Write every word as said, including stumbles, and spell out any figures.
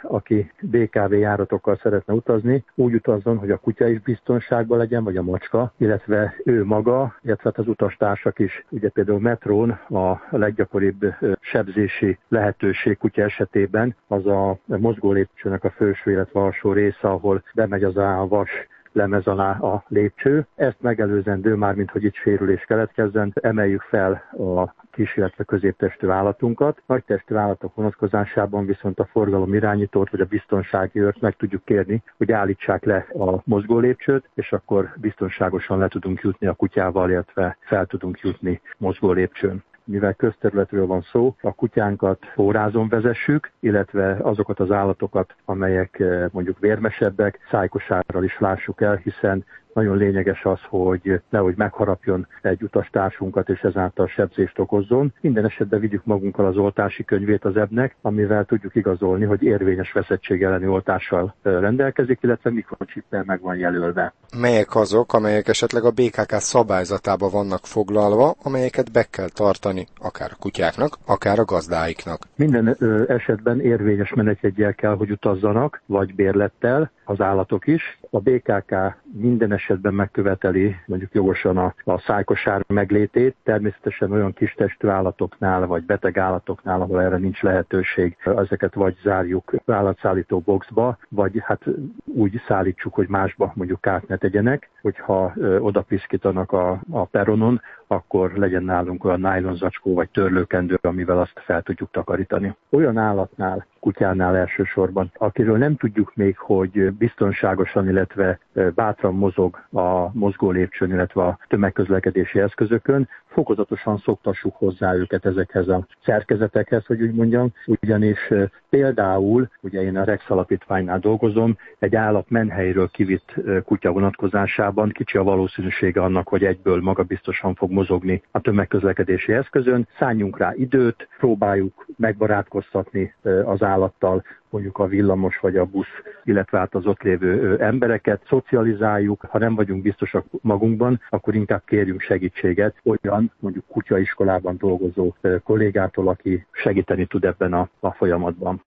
aki bé ká vé járatokkal szeretne utazni, úgy utazzon, hogy a kutya is biztonságban legyen, vagy a macska, illetve ő maga, illetve az utastársak is. Ugye például metrón a leggyakoribb sebzési lehetőség kutya esetében az a mozgólépcsőnek a felső, illetve alsó része, ahol bemegy az a vas lemez alá a lépcső. Ezt megelőzendő már, mint hogy itt sérülés keletkezzen, emeljük fel a kis, illetve középtestű állatunkat. Nagy testű állatok vonatkozásában viszont a forgalom irányítót vagy a biztonsági őrt meg tudjuk kérni, hogy állítsák le a mozgólépcsőt, és akkor biztonságosan le tudunk jutni a kutyával, illetve fel tudunk jutni mozgólépcsőn. Mivel közterületről van szó, a kutyánkat forrázon vezessük, illetve azokat az állatokat, amelyek mondjuk vérmesebbek, szájkosárral is lássuk el, hiszen nagyon lényeges az, hogy nehogy megharapjon egy utastársunkat, és ezáltal sebzést okozzon. Minden esetben vigyük magunkkal az oltási könyvét az ebnek, amivel tudjuk igazolni, hogy érvényes veszettség elleni oltással rendelkezik, illetve mikrocsippel meg van jelölve. Melyek azok, amelyek esetleg a bé ká ká szabályzatába vannak foglalva, amelyeket be kell tartani akár a kutyáknak, akár a gazdáiknak? Minden ö, esetben érvényes menetjeggyel kell, hogy utazzanak, vagy bérlettel az állatok is. A bé ká ká minden esetben megköveteli mondjuk jogosan a, a szájkosár meglétét, természetesen olyan kis testű állatoknál, vagy beteg állatoknál, ahol erre nincs lehetőség, ezeket vagy zárjuk állatszállító boxba, vagy hát úgy szállítsuk, hogy másba mondjuk kárt ne tegyenek, hogyha ö, oda piszkítanak a, a peronon, akkor legyen nálunk olyan nájlon zacskó vagy törlőkendő, amivel azt fel tudjuk takarítani. Olyan állatnál, kutyánál elsősorban, akiről nem tudjuk még, hogy biztonságosan, illetve bátran mozog a mozgólépcsőn, illetve a tömegközlekedési eszközökön, fokozatosan szoktassuk hozzá őket ezekhez a szerkezetekhez, hogy úgy mondjam, ugyanis például, ugye én a Rex alapítványnál dolgozom, egy állat menhelyről kivitt kutya vonatkozásában kicsi a valószínűsége annak, hogy egyből magabiztosan fog mozogni a tömegközlekedési eszközön. Szálljunk rá időt, próbáljuk megbarátkoztatni az állattal, mondjuk a villamos vagy a busz, illetve hát az ott lévő embereket, szocializáljuk, ha nem vagyunk biztosak magunkban, akkor inkább kérjünk segítséget olyan mondjuk kutyaiskolában dolgozó kollégától, aki segíteni tud ebben a, a folyamatban.